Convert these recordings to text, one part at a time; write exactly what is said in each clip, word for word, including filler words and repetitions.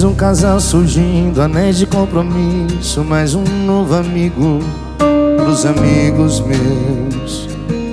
mais um casal surgindo, anéis de compromisso, mais um novo amigo pros amigos meus.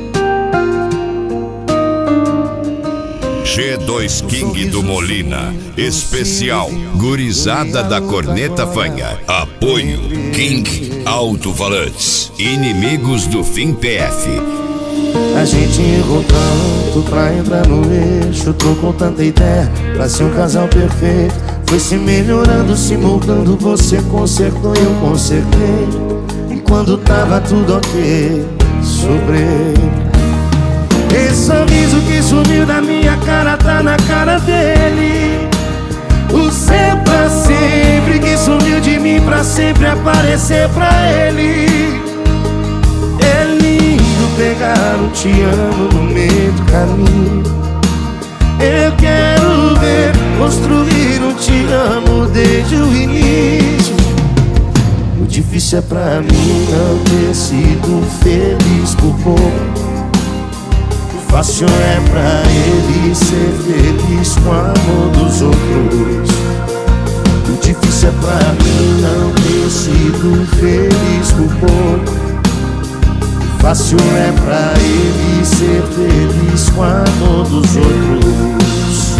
G dois King do Molina, especial Gurizada da Corneta Fanha. Apoio King Alto-Falantes, inimigos do Fim P F. A gente errou tanto pra entrar no eixo, trocou tanta ideia pra ser um casal perfeito. Foi se melhorando, se moldando, você consertou e eu consertei. E quando tava tudo ok, sobrei. Esse sorriso que sumiu da minha cara tá na cara dele. O seu pra sempre que sumiu de mim pra sempre aparecer pra ele. É lindo pegar o te amo no meio do caminho. Eu quero ver construir um te amo desde o início. O difícil é pra mim não ter sido feliz por pouco. Fácil é pra ele ser feliz com o amor dos outros. O difícil é pra mim não ter sido feliz por pouco. Fácil é pra ele ser feliz com o amor dos outros.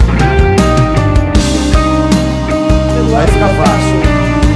Vai ficar fácil.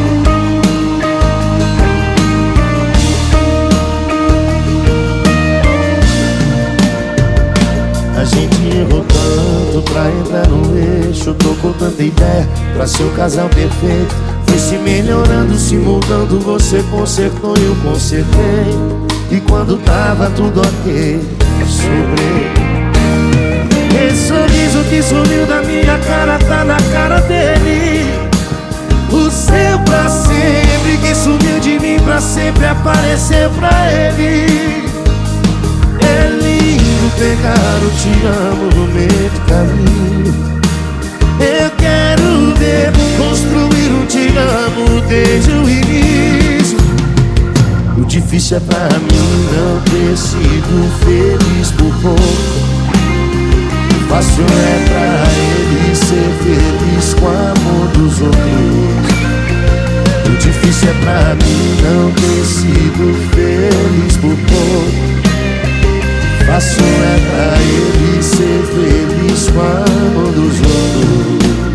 A gente errou tanto pra entrar no eixo, trocou tanta ideia pra ser o casal perfeito. Foi se melhorando, se mudando, você consertou e eu consertei. E quando tava tudo ok, sobrei. Esse sorriso que sumiu da minha cara tá na cara dele. O seu pra sempre que sumiu de mim pra sempre aparecer pra ele. É lindo pegar o te amo no meio do caminho. Eu quero ver construir um te amo desde o início. O difícil é pra mim não ter sido feliz por pouco. Fácil é pra ele ser feliz com o amor dos outros. O difícil é pra mim não ter sido feliz por pouco. Fácil é pra ele ser feliz com o amor dos outros.